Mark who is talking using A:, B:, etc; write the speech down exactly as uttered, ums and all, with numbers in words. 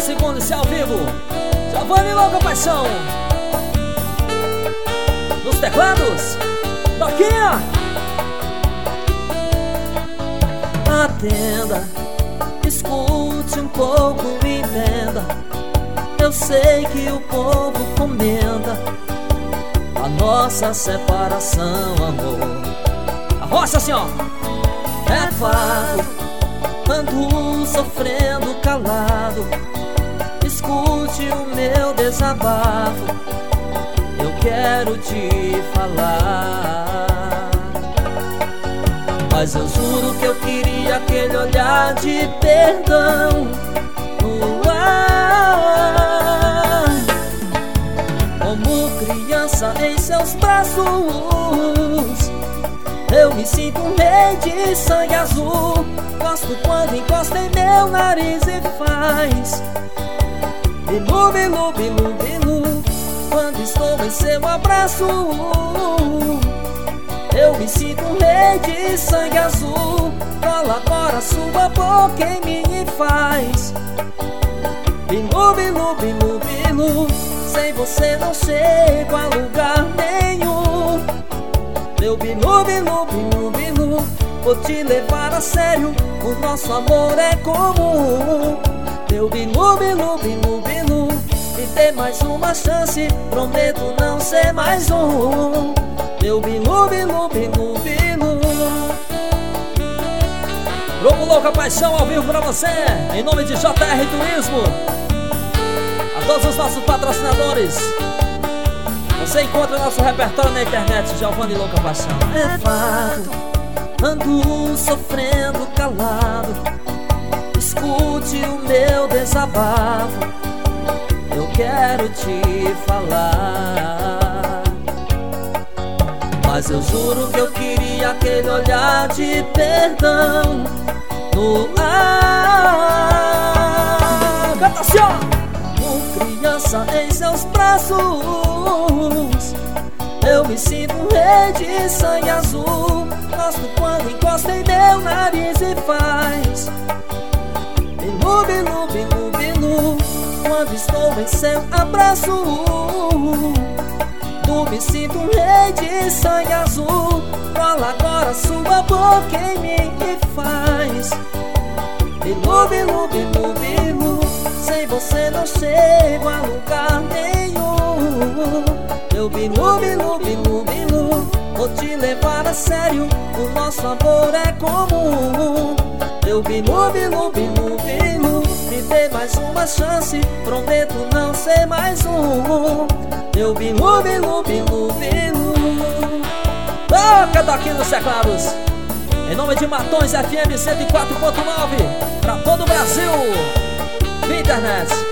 A: segundos, se ao vivo. Giovanni Louca Paixão. Nos teclados, Toquinha. Atenda, escute um pouco e entenda. Eu sei que o povo comenta a nossa separação, amor. A roça assim, ó. É fato, ando sofrendo calado. Escute o meu desabafo, eu quero te falar. Mas eu juro que eu queria aquele olhar de perdão no ar, como criança em seus braços. Eu me sinto um rei de sangue azul. Gosto quando encosta em meu nariz e faz bilu, bilu, bilu, bilu. Quando estou em seu abraço, eu me sinto um rei de sangue azul. Cola agora sua boca em mim e faz bilu, bilu, bilu, bilu. Sem você não chego a lugar nenhum. Meu bilu, bilu, bilu, bilu. Vou te levar a sério, o nosso amor é comum. Meu bilu, bilu, bilu, bilu. Me dê mais uma chance, prometo não ser mais um. Meu bilu, bilu, bilu, bilu. Grupo Louca Paixão ao vivo pra você, em nome de J R Turismo. A todos os nossos patrocinadores, você encontra nosso repertório na internet, Giovanni Louca Paixão. É fato, ando sofrendo calado. Escute o meu desabafo, eu quero te falar. Mas eu juro que eu queria aquele olhar de perdão no ar. Canta assim, ó. Como criança em seus braços, eu me sinto um rei de sangue azul. Gosto quando encosta em meu nariz e faz bilu, bilu, bilu, bilu. Quando estou em seu abraço, eu me sinto um rei de sangue azul. Cola agora sua boca em mim e faz bilu, bilu, bilu, bilu. Sem você não chego a lugar nenhum. Meu bilu, bilu, bilu, bilu. Vou te levar a sério, o nosso amor é comum. Meu bilu, bilu, bilu, bilu. Me dê mais uma chance, prometo não ser mais um. Meu bilu, bilu, bilu, bilu. Toca daqui nos teclados, em nome de Matões F M cento e quatro ponto nove, pra todo o Brasil, via internet.